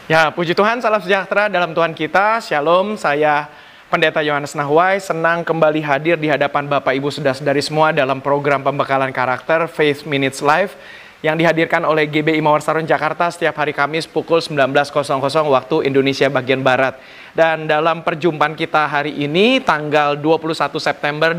Ya, puji Tuhan, salam sejahtera dalam Tuhan kita. Shalom, saya Pendeta Yohanes Nahwai, senang kembali hadir di hadapan Bapak Ibu Saudara-saudari semua dalam program pembekalan karakter Faith Minutes Live yang dihadirkan oleh GBI Mawar Saron Jakarta setiap hari Kamis pukul 19.00 waktu Indonesia bagian Barat. Dan dalam perjumpaan kita hari ini, tanggal 21 September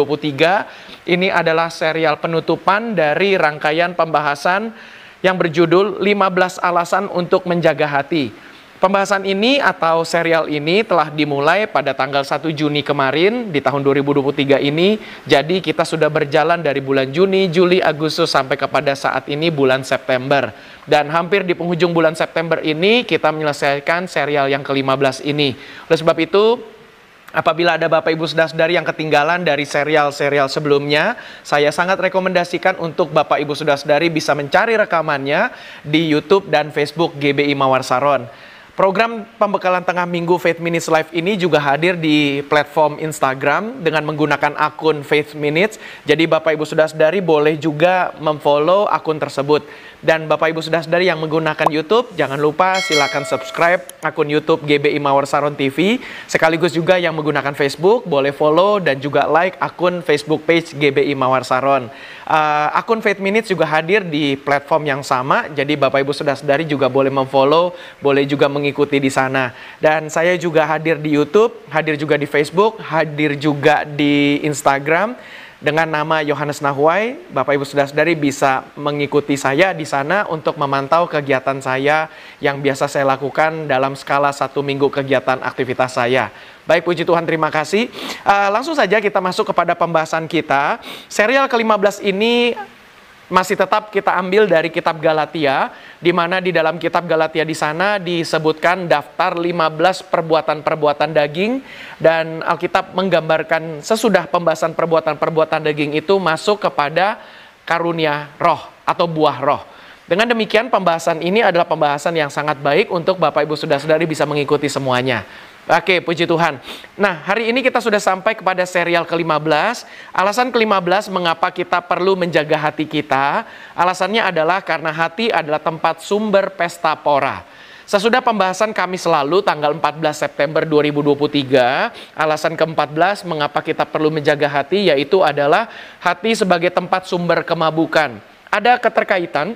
2023, ini adalah serial penutupan dari rangkaian pembahasan yang berjudul 15 alasan untuk menjaga hati. Pembahasan ini atau serial ini telah dimulai pada tanggal 1 Juni kemarin di tahun 2023 ini. Jadi kita sudah berjalan dari bulan Juni, Juli, Agustus sampai kepada saat ini bulan September. Dan hampir di penghujung bulan September ini kita menyelesaikan serial yang ke-15 ini. Oleh sebab itu, apabila ada Bapak Ibu Saudara-saudari yang ketinggalan dari serial-serial sebelumnya, saya sangat rekomendasikan untuk Bapak Ibu Saudara-saudari bisa mencari rekamannya di YouTube dan Facebook GBI Mawar Saron. Program pembekalan tengah minggu Faith Minutes Live ini juga hadir di platform Instagram dengan menggunakan akun Faith Minutes. Jadi Bapak Ibu Saudara-saudari boleh juga memfollow akun tersebut. Dan Bapak Ibu Saudara-saudari yang menggunakan YouTube, jangan lupa silakan subscribe akun YouTube GBI Mawar Saron TV. Sekaligus juga yang menggunakan Facebook, boleh follow dan juga like akun Facebook page GBI Mawar Saron. Akun Faith Minutes juga hadir di platform yang sama. Jadi Bapak Ibu Saudara-saudari juga boleh memfollow, boleh juga mengikuti di sana. Dan saya juga hadir di YouTube, hadir juga di Facebook, hadir juga di Instagram dengan nama Yohanes Nahwai. Bapak Ibu Saudara-saudari bisa mengikuti saya di sana untuk memantau kegiatan saya yang biasa saya lakukan dalam skala 1 minggu kegiatan aktivitas saya. Baik, puji Tuhan, terima kasih. Langsung saja kita masuk kepada pembahasan kita. Serial ke-15 ini masih tetap kita ambil dari kitab Galatia, di mana di dalam kitab Galatia di sana disebutkan daftar 15 perbuatan-perbuatan daging, dan Alkitab menggambarkan sesudah pembahasan perbuatan-perbuatan daging itu masuk kepada karunia roh atau buah roh. Dengan demikian pembahasan ini adalah pembahasan yang sangat baik untuk Bapak Ibu Saudara-saudari bisa mengikuti semuanya. Oke, puji Tuhan. Nah, hari ini kita sudah sampai kepada serial ke-15. Alasan ke-15 mengapa kita perlu menjaga hati kita. Alasannya adalah karena hati adalah tempat sumber pesta pora. Sesudah pembahasan Kamis lalu tanggal 14 September 2023, alasan ke-14 mengapa kita perlu menjaga hati yaitu adalah hati sebagai tempat sumber kemabukan. Ada keterkaitan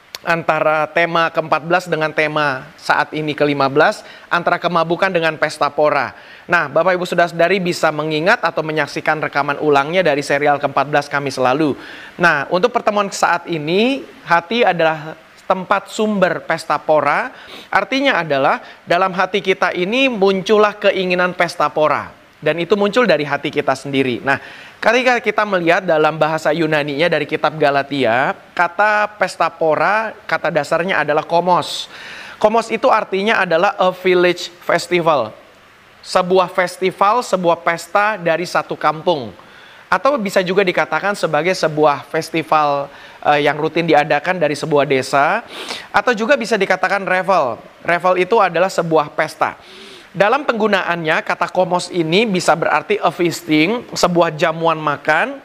antara tema ke-14 dengan tema saat ini ke-15, antara kemabukan dengan pesta pora. Nah, Bapak Ibu Saudara-saudari bisa mengingat atau menyaksikan rekaman ulangnya dari serial ke-14 Kamis lalu. Nah, untuk pertemuan saat ini, hati adalah tempat sumber pesta pora. Artinya adalah dalam hati kita ini muncullah keinginan pesta pora. Dan itu muncul dari hati kita sendiri. Nah, ketika kita melihat dalam bahasa Yunani-nya dari kitab Galatia, kata pesta pora, kata dasarnya adalah komos. Komos itu artinya adalah a village festival. Sebuah festival, sebuah pesta dari satu kampung. Atau bisa juga dikatakan sebagai sebuah festival yang rutin diadakan dari sebuah desa. Atau juga bisa dikatakan revel. Revel itu adalah sebuah pesta. Dalam penggunaannya, kata komos ini bisa berarti a feasting, sebuah jamuan makan,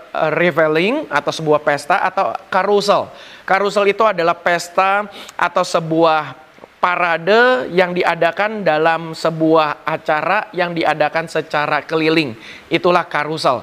reveling atau sebuah pesta, atau carousel. Carousel itu adalah pesta atau sebuah parade yang diadakan dalam sebuah acara yang diadakan secara keliling. Itulah carousel.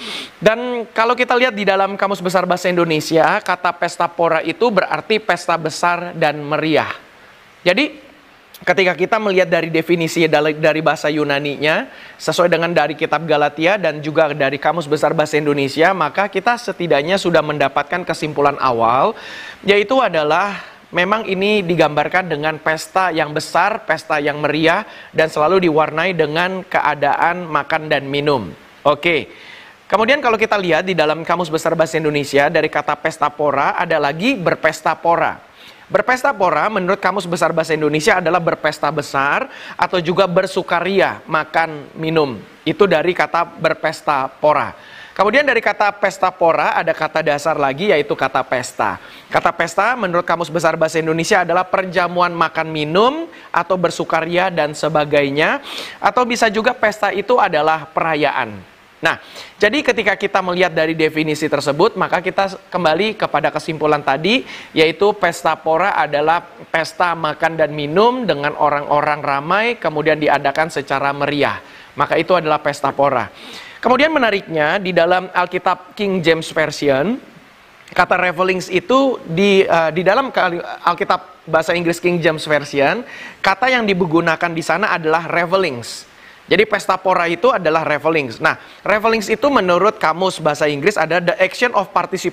Dan kalau kita lihat di dalam Kamus Besar Bahasa Indonesia, kata pesta pora itu berarti pesta besar dan meriah. Jadi, ketika kita melihat dari definisi dari bahasa Yunani-nya, sesuai dengan dari kitab Galatia dan juga dari Kamus Besar Bahasa Indonesia, maka kita setidaknya sudah mendapatkan kesimpulan awal, yaitu adalah memang ini digambarkan dengan pesta yang besar, pesta yang meriah, dan selalu diwarnai dengan keadaan makan dan minum. Oke. Kemudian kalau kita lihat di dalam Kamus Besar Bahasa Indonesia, dari kata pesta pora, ada lagi berpesta pora. Berpesta pora menurut Kamus Besar Bahasa Indonesia adalah berpesta besar atau juga bersukaria, makan, minum. Itu dari kata berpesta pora. Kemudian dari kata pesta pora ada kata dasar lagi yaitu kata pesta. Kata pesta menurut Kamus Besar Bahasa Indonesia adalah perjamuan makan minum atau bersukaria dan sebagainya. Atau bisa juga pesta itu adalah perayaan. Nah, jadi ketika kita melihat dari definisi tersebut, maka kita kembali kepada kesimpulan tadi, yaitu pesta pora adalah pesta makan dan minum dengan orang-orang ramai, kemudian diadakan secara meriah. Maka itu adalah pesta pora. Kemudian menariknya, di dalam Alkitab King James Version, kata revelings itu di dalam Alkitab bahasa Inggris King James Version, kata yang digunakan di sana adalah revelings. Jadi pesta pora itu adalah revelings. Nah, revelings itu menurut kamus bahasa Inggris ada the action of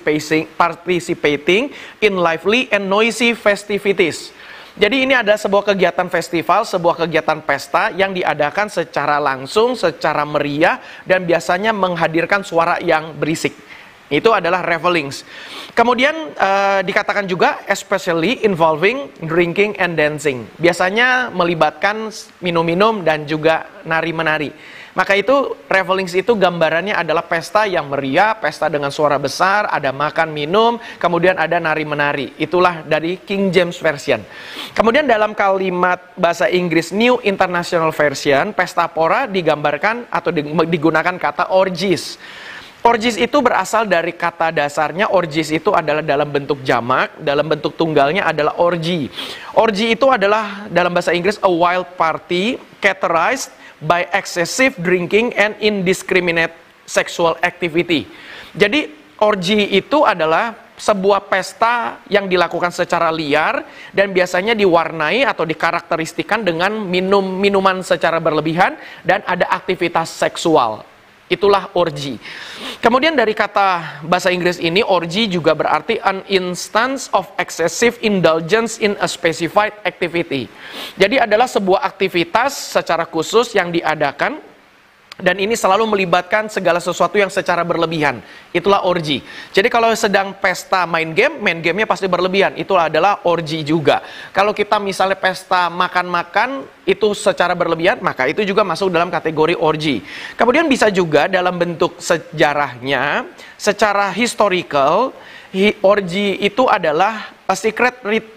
participating in lively and noisy festivities. Jadi ini adalah sebuah kegiatan festival, sebuah kegiatan pesta yang diadakan secara langsung, secara meriah, dan biasanya menghadirkan suara yang berisik. Itu adalah revelings. Kemudian dikatakan juga especially involving drinking and dancing. Biasanya melibatkan minum-minum dan juga nari-menari. Maka itu revelings itu gambarannya adalah pesta yang meriah, pesta dengan suara besar, ada makan minum, kemudian ada nari-menari. Itulah dari King James Version. Kemudian dalam kalimat bahasa Inggris New International Version, pesta pora digambarkan atau digunakan kata orgies. Orgies itu berasal dari kata dasarnya, orgies itu adalah dalam bentuk jamak, dalam bentuk tunggalnya adalah orgy. Orgy itu adalah dalam bahasa Inggris a wild party characterized by excessive drinking and indiscriminate sexual activity. Jadi orgy itu adalah sebuah pesta yang dilakukan secara liar dan biasanya diwarnai atau dikarakteristikan dengan minuman secara berlebihan dan ada aktivitas seksual. Itulah orgy. Kemudian dari kata bahasa Inggris ini, orgy juga berarti an instance of excessive indulgence in a specified activity. Jadi adalah sebuah aktivitas secara khusus yang diadakan, dan ini selalu melibatkan segala sesuatu yang secara berlebihan. Itulah orgy. Jadi kalau sedang pesta main gamenya pasti berlebihan. Itulah adalah orgy juga. Kalau kita misalnya pesta makan-makan, itu secara berlebihan, maka itu juga masuk dalam kategori orgy. Kemudian bisa juga dalam bentuk sejarahnya, secara historical, orgy itu adalah a secret rite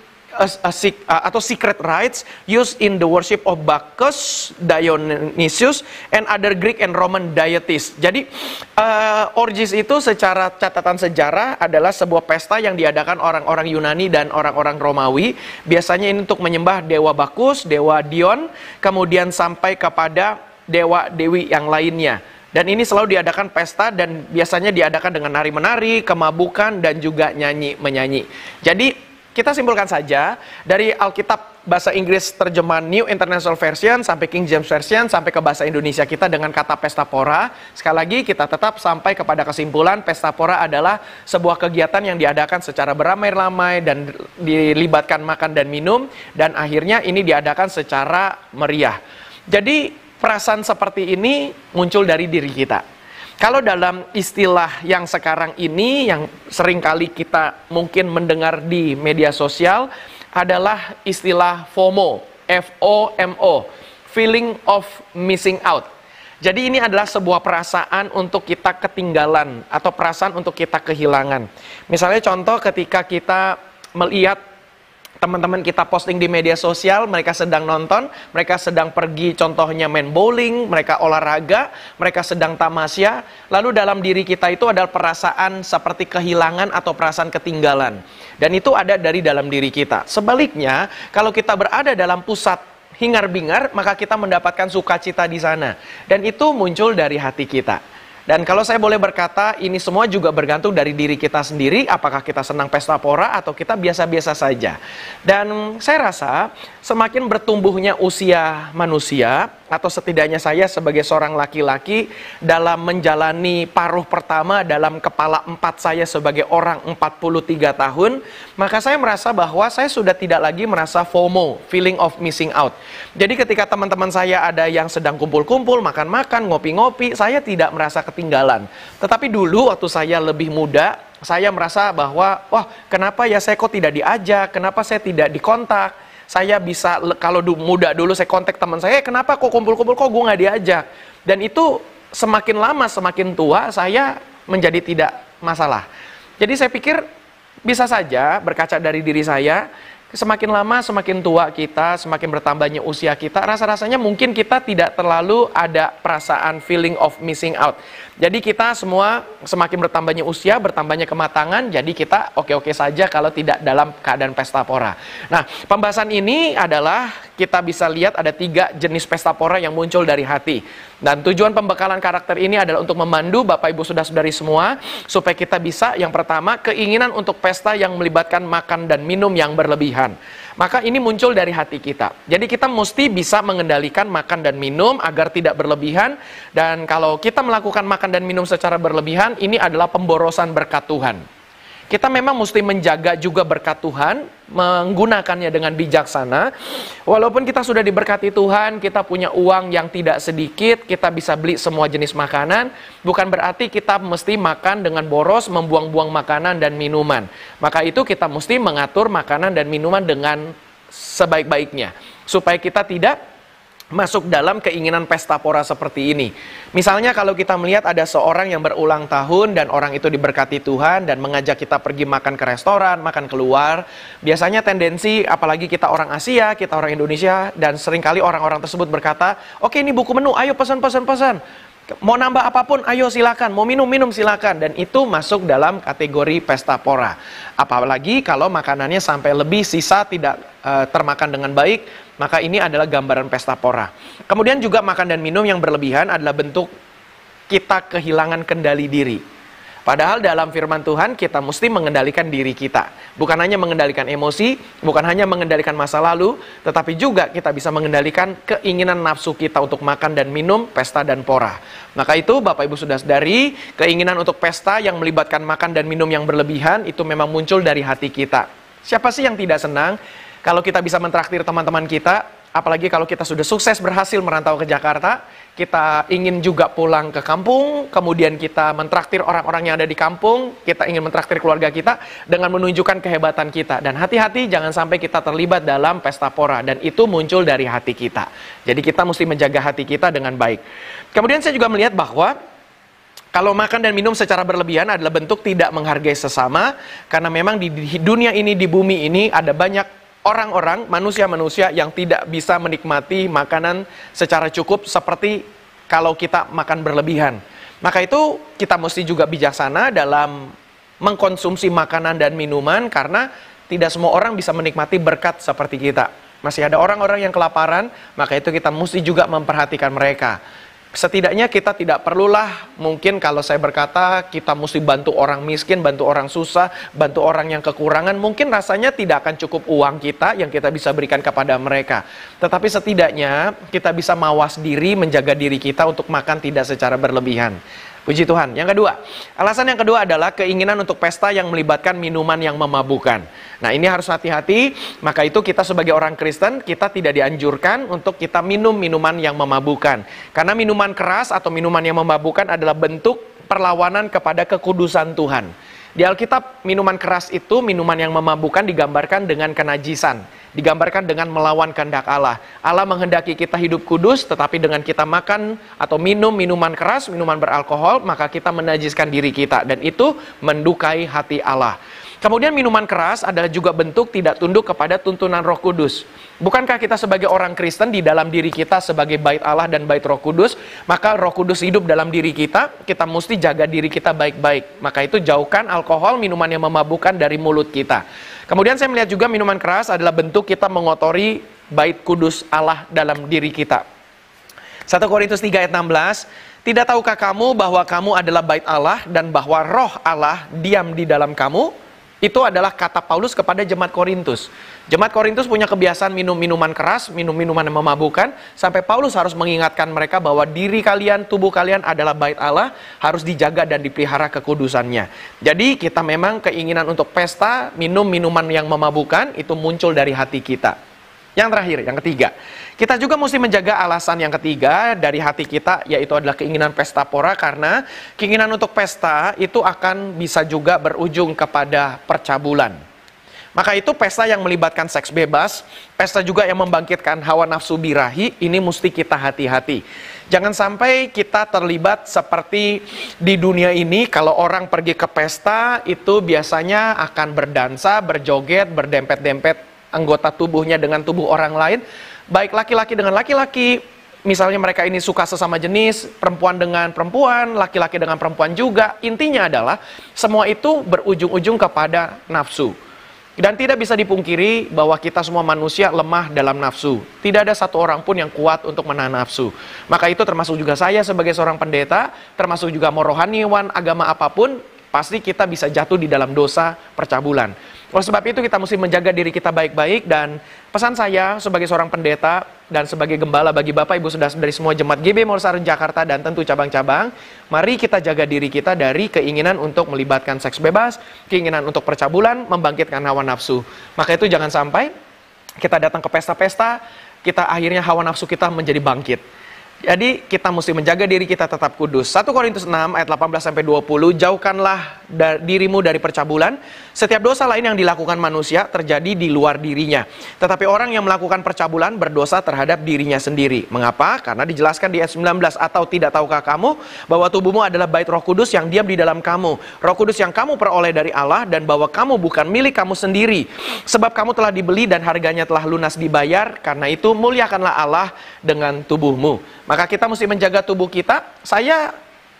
atau secret rites used in the worship of Bacchus, Dionysius, and other Greek and Roman deities. Jadi orgies itu secara catatan sejarah adalah sebuah pesta yang diadakan orang-orang Yunani dan orang-orang Romawi. Biasanya ini untuk menyembah dewa Bacchus, dewa Dion, kemudian sampai kepada dewa-dewi yang lainnya. Dan ini selalu diadakan pesta dan biasanya diadakan dengan nari-menari, kemabukan, dan juga nyanyi-menyanyi. Jadi kita simpulkan saja, dari Alkitab bahasa Inggris terjemahan New International Version sampai King James Version sampai ke bahasa Indonesia kita dengan kata pesta pora. Sekali lagi kita tetap sampai kepada kesimpulan pesta pora adalah sebuah kegiatan yang diadakan secara beramai-ramai dan dilibatkan makan dan minum, dan akhirnya ini diadakan secara meriah. Jadi perasaan seperti ini muncul dari diri kita. Kalau dalam istilah yang sekarang ini, yang seringkali kita mungkin mendengar di media sosial, adalah istilah FOMO, F-O-M-O, feeling of missing out. Jadi ini adalah sebuah perasaan untuk kita ketinggalan, atau perasaan untuk kita kehilangan. Misalnya contoh ketika kita melihat teman-teman kita posting di media sosial, mereka sedang nonton, mereka sedang pergi contohnya main bowling, mereka olahraga, mereka sedang tamasya, lalu dalam diri kita itu adalah perasaan seperti kehilangan atau perasaan ketinggalan. Dan itu ada dari dalam diri kita. Sebaliknya, kalau kita berada dalam pusat hingar-bingar, maka kita mendapatkan sukacita di sana. Dan itu muncul dari hati kita. Dan kalau saya boleh berkata, ini semua juga bergantung dari diri kita sendiri, apakah kita senang pesta pora atau kita biasa-biasa saja. Dan saya rasa semakin bertumbuhnya usia manusia, atau setidaknya saya sebagai seorang laki-laki dalam menjalani paruh pertama dalam kepala 4 saya sebagai orang 43 tahun, maka saya merasa bahwa saya sudah tidak lagi merasa FOMO, feeling of missing out. Jadi ketika teman-teman saya ada yang sedang kumpul-kumpul, makan-makan, ngopi-ngopi, saya tidak merasa ketinggalan. Tetapi dulu waktu saya lebih muda, saya merasa bahwa, wah kenapa ya saya kok tidak diajak, kenapa saya tidak dikontak. Saya bisa, kalau muda dulu saya kontak teman saya, kenapa kok kumpul-kumpul kok gue nggak diajak. Dan itu semakin lama, semakin tua, saya menjadi tidak masalah. Jadi saya pikir bisa saja berkaca dari diri saya semakin lama, semakin tua kita, semakin bertambahnya usia kita, rasa-rasanya mungkin kita tidak terlalu ada perasaan feeling of missing out. Jadi kita semua semakin bertambahnya usia, bertambahnya kematangan, jadi kita oke-oke saja kalau tidak dalam keadaan pesta pora. Nah, pembahasan ini adalah kita bisa lihat ada 3 jenis pesta pora yang muncul dari hati. Dan tujuan pembekalan karakter ini adalah untuk memandu Bapak Ibu Saudara-saudari semua, supaya kita bisa, yang pertama, keinginan untuk pesta yang melibatkan makan dan minum yang berlebihan. Maka ini muncul dari hati kita. Jadi kita mesti bisa mengendalikan makan dan minum agar tidak berlebihan. Dan kalau kita melakukan makan dan minum secara berlebihan, ini adalah pemborosan berkat Tuhan. Kita memang mesti menjaga juga berkat Tuhan, menggunakannya dengan bijaksana. Walaupun kita sudah diberkati Tuhan, kita punya uang yang tidak sedikit, kita bisa beli semua jenis makanan, bukan berarti kita mesti makan dengan boros, membuang-buang makanan dan minuman. Maka itu kita mesti mengatur makanan dan minuman dengan sebaik-baiknya, supaya kita tidak masuk dalam keinginan pesta pora seperti ini. Misalnya kalau kita melihat ada seorang yang berulang tahun dan orang itu diberkati Tuhan dan mengajak kita pergi makan ke restoran, makan keluar. Biasanya tendensi, apalagi kita orang Asia, kita orang Indonesia, dan seringkali orang-orang tersebut berkata, oke ini buku menu, ayo pesan. Mau nambah apapun, ayo silakan. Mau minum silakan. Dan itu masuk dalam kategori pesta pora. Apalagi kalau makanannya sampai lebih sisa tidak termakan dengan baik, maka ini adalah gambaran pesta pora. Kemudian juga makan dan minum yang berlebihan adalah bentuk kita kehilangan kendali diri. Padahal dalam firman Tuhan kita mesti mengendalikan diri kita. Bukan hanya mengendalikan emosi, bukan hanya mengendalikan masa lalu, tetapi juga kita bisa mengendalikan keinginan nafsu kita untuk makan dan minum, pesta dan pora. Maka itu Bapak Ibu Saudara-saudari, keinginan untuk pesta yang melibatkan makan dan minum yang berlebihan itu memang muncul dari hati kita. Siapa sih yang tidak senang kalau kita bisa mentraktir teman-teman kita? Apalagi kalau kita sudah sukses berhasil merantau ke Jakarta, kita ingin juga pulang ke kampung, kemudian kita mentraktir orang-orang yang ada di kampung, kita ingin mentraktir keluarga kita dengan menunjukkan kehebatan kita. Dan hati-hati jangan sampai kita terlibat dalam pesta pora, dan itu muncul dari hati kita. Jadi kita mesti menjaga hati kita dengan baik. Kemudian saya juga melihat bahwa kalau makan dan minum secara berlebihan adalah bentuk tidak menghargai sesama, karena memang di dunia ini, di bumi ini ada banyak orang-orang, manusia-manusia yang tidak bisa menikmati makanan secara cukup seperti kalau kita makan berlebihan. Maka itu kita mesti juga bijaksana dalam mengkonsumsi makanan dan minuman, karena tidak semua orang bisa menikmati berkat seperti kita. Masih ada orang-orang yang kelaparan, maka itu kita mesti juga memperhatikan mereka. Setidaknya kita tidak perlulah, mungkin kalau saya berkata kita mesti bantu orang miskin, bantu orang susah, bantu orang yang kekurangan, mungkin rasanya tidak akan cukup uang kita yang kita bisa berikan kepada mereka. Tetapi setidaknya kita bisa mawas diri, menjaga diri kita untuk makan tidak secara berlebihan. Puji Tuhan. Yang kedua, alasan yang kedua adalah keinginan untuk pesta yang melibatkan minuman yang memabukkan. Nah, ini harus hati-hati. Maka itu kita sebagai orang Kristen, kita tidak dianjurkan untuk kita minum minuman yang memabukkan. Karena minuman keras atau minuman yang memabukkan adalah bentuk perlawanan kepada kekudusan Tuhan. Di Alkitab, minuman keras itu, minuman yang memabukkan digambarkan dengan kenajisan. Digambarkan dengan melawan kehendak Allah. Allah menghendaki kita hidup kudus, tetapi dengan kita makan atau minum minuman keras, minuman beralkohol, maka kita menajiskan diri kita. Dan itu mendukai hati Allah. Kemudian minuman keras adalah juga bentuk tidak tunduk kepada tuntunan Roh Kudus. Bukankah kita sebagai orang Kristen di dalam diri kita sebagai bait Allah dan bait Roh Kudus, maka Roh Kudus hidup dalam diri kita mesti jaga diri kita baik-baik. Maka itu jauhkan alkohol, minuman yang memabukkan dari mulut kita. Kemudian saya melihat juga minuman keras adalah bentuk kita mengotori bait kudus Allah dalam diri kita. 1 Korintus 3 ayat 16, tidak tahukah kamu bahwa kamu adalah bait Allah dan bahwa Roh Allah diam di dalam kamu? Itu adalah kata Paulus kepada jemaat Korintus. Jemaat Korintus punya kebiasaan minum minuman keras, minum minuman yang memabukkan, sampai Paulus harus mengingatkan mereka bahwa diri kalian, tubuh kalian adalah bait Allah, harus dijaga dan dipelihara kekudusannya. Jadi kita memang keinginan untuk pesta, minum minuman yang memabukkan, itu muncul dari hati kita. Yang terakhir, yang ketiga, kita juga mesti menjaga alasan yang ketiga dari hati kita, yaitu adalah keinginan pesta pora, karena keinginan untuk pesta itu akan bisa juga berujung kepada percabulan. Maka itu pesta yang melibatkan seks bebas, pesta juga yang membangkitkan hawa nafsu birahi, ini mesti kita hati-hati. Jangan sampai kita terlibat seperti di dunia ini, kalau orang pergi ke pesta itu biasanya akan berdansa, berjoget, berdempet-dempet anggota tubuhnya dengan tubuh orang lain, baik laki-laki dengan laki-laki, misalnya mereka ini suka sesama jenis, perempuan dengan perempuan, laki-laki dengan perempuan juga. Intinya adalah semua itu berujung-ujung kepada nafsu. Dan tidak bisa dipungkiri bahwa kita semua manusia lemah dalam nafsu. Tidak ada satu orang pun yang kuat untuk menahan nafsu. Maka itu termasuk juga saya sebagai seorang pendeta, termasuk juga mau rohaniwan, agama apapun, pasti kita bisa jatuh di dalam dosa percabulan. Oleh sebab itu kita mesti menjaga diri kita baik-baik, dan pesan saya sebagai seorang pendeta dan sebagai gembala bagi Bapak Ibu Saudara dari semua jemaat GB Morsaron Jakarta dan tentu cabang-cabang, mari kita jaga diri kita dari keinginan untuk melibatkan seks bebas, keinginan untuk percabulan, membangkitkan hawa nafsu. Maka itu jangan sampai kita datang ke pesta-pesta, kita akhirnya hawa nafsu kita menjadi bangkit. Jadi kita mesti menjaga diri kita tetap kudus. 1 Korintus 6 ayat 18-20, jauhkanlah dirimu dari percabulan. Setiap dosa lain yang dilakukan manusia terjadi di luar dirinya. Tetapi orang yang melakukan percabulan berdosa terhadap dirinya sendiri. Mengapa? Karena dijelaskan di ayat 19, atau tidak tahukah kamu bahwa tubuhmu adalah bait Roh Kudus yang diam di dalam kamu. Roh Kudus yang kamu peroleh dari Allah, dan bahwa kamu bukan milik kamu sendiri. Sebab kamu telah dibeli dan harganya telah lunas dibayar. Karena itu muliakanlah Allah dengan tubuhmu. Maka kita mesti menjaga tubuh kita. Saya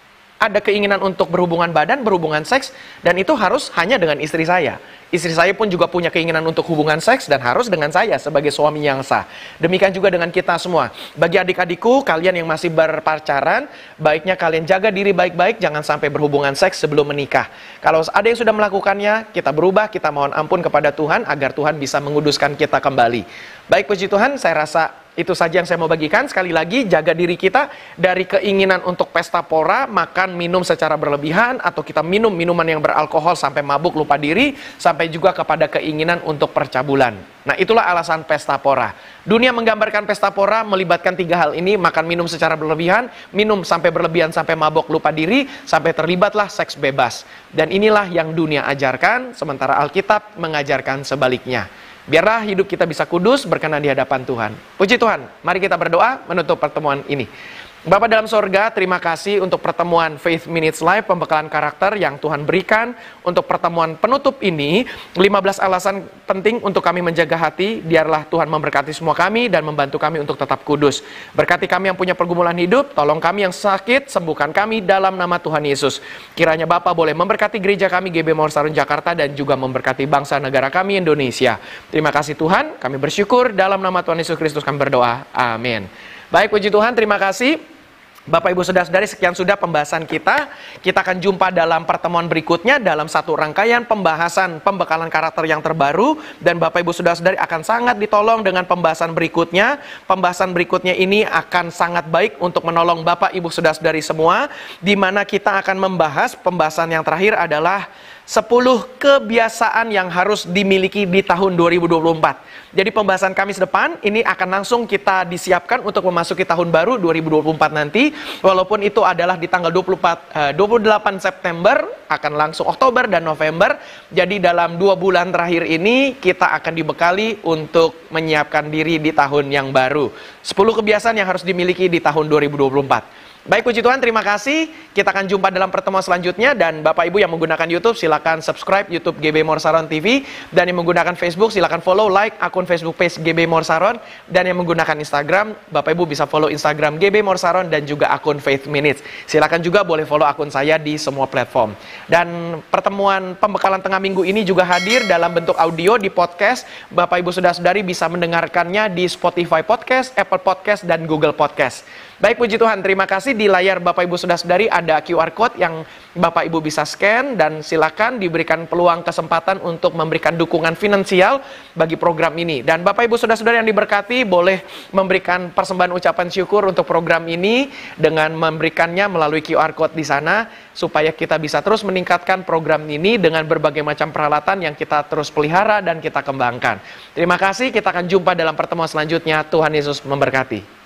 ada keinginan untuk berhubungan badan, berhubungan seks, dan itu harus hanya dengan istri saya. Istri saya pun juga punya keinginan untuk hubungan seks, dan harus dengan saya sebagai suami yang sah. Demikian juga dengan kita semua. Bagi adik-adikku, kalian yang masih berpacaran, baiknya kalian jaga diri baik-baik, jangan sampai berhubungan seks sebelum menikah. Kalau ada yang sudah melakukannya, kita berubah, kita mohon ampun kepada Tuhan, agar Tuhan bisa menguduskan kita kembali. Baik, puji Tuhan, saya rasa itu saja yang saya mau bagikan. Sekali lagi, jaga diri kita dari keinginan untuk pesta pora, makan, minum secara berlebihan, atau kita minum minuman yang beralkohol sampai mabuk lupa diri, sampai juga kepada keinginan untuk percabulan. Nah, itulah alasan pesta pora. Dunia menggambarkan pesta pora melibatkan 3 hal ini: makan minum secara berlebihan, minum sampai berlebihan sampai mabuk lupa diri, sampai terlibatlah seks bebas. Dan inilah yang dunia ajarkan, sementara Alkitab mengajarkan sebaliknya. Biarlah hidup kita bisa kudus, berkenan di hadapan Tuhan. Puji Tuhan, mari kita berdoa menutup pertemuan ini. Bapa dalam sorga, terima kasih untuk pertemuan Faith Minutes Live, pembekalan karakter yang Tuhan berikan. Untuk pertemuan penutup ini, 15 alasan penting untuk kami menjaga hati. Biarlah Tuhan memberkati semua kami dan membantu kami untuk tetap kudus. Berkati kami yang punya pergumulan hidup, tolong kami yang sakit, sembuhkan kami dalam nama Tuhan Yesus. Kiranya Bapa boleh memberkati gereja kami GB Morsaron Jakarta, dan juga memberkati bangsa negara kami Indonesia. Terima kasih Tuhan, kami bersyukur dalam nama Tuhan Yesus Kristus kami berdoa. Amin. Baik, puji Tuhan, terima kasih. Bapak Ibu Saudara-saudari, sekian sudah pembahasan kita. Kita akan jumpa dalam pertemuan berikutnya dalam satu rangkaian pembahasan pembekalan karakter yang terbaru. Dan Bapak Ibu Saudara-saudari akan sangat ditolong dengan pembahasan berikutnya. Pembahasan berikutnya ini akan sangat baik untuk menolong Bapak Ibu Saudara-saudari semua, di mana kita akan membahas pembahasan yang terakhir adalah 10 kebiasaan yang harus dimiliki di tahun 2024. Jadi pembahasan Kamis depan ini akan langsung kita disiapkan untuk memasuki tahun baru 2024 nanti. Walaupun itu adalah di tanggal 28 September, akan langsung Oktober dan November. Jadi dalam 2 bulan terakhir ini kita akan dibekali untuk menyiapkan diri di tahun yang baru. 10 kebiasaan yang harus dimiliki di tahun 2024. Baik, puji Tuhan, terima kasih. Kita akan jumpa dalam pertemuan selanjutnya. Dan Bapak Ibu yang menggunakan YouTube, silakan subscribe YouTube GB Morsaron TV. Dan yang menggunakan Facebook, silakan follow, like akun Facebook page GB Morsaron. Dan yang menggunakan Instagram, Bapak Ibu bisa follow Instagram GB Morsaron dan juga akun Faith Minutes. Silakan juga boleh follow akun saya di semua platform. Dan pertemuan pembekalan tengah minggu ini juga hadir dalam bentuk audio di podcast. Bapak Ibu Saudara-saudari bisa mendengarkannya di Spotify Podcast, Apple Podcast, dan Google Podcast. Baik, puji Tuhan, terima kasih. Di layar Bapak Ibu Saudara-saudari ada QR Code yang Bapak Ibu bisa scan, dan silakan diberikan peluang kesempatan untuk memberikan dukungan finansial bagi program ini. Dan Bapak Ibu Saudara-saudari yang diberkati boleh memberikan persembahan ucapan syukur untuk program ini dengan memberikannya melalui QR Code di sana, supaya kita bisa terus meningkatkan program ini dengan berbagai macam peralatan yang kita terus pelihara dan kita kembangkan. Terima kasih, kita akan jumpa dalam pertemuan selanjutnya. Tuhan Yesus memberkati.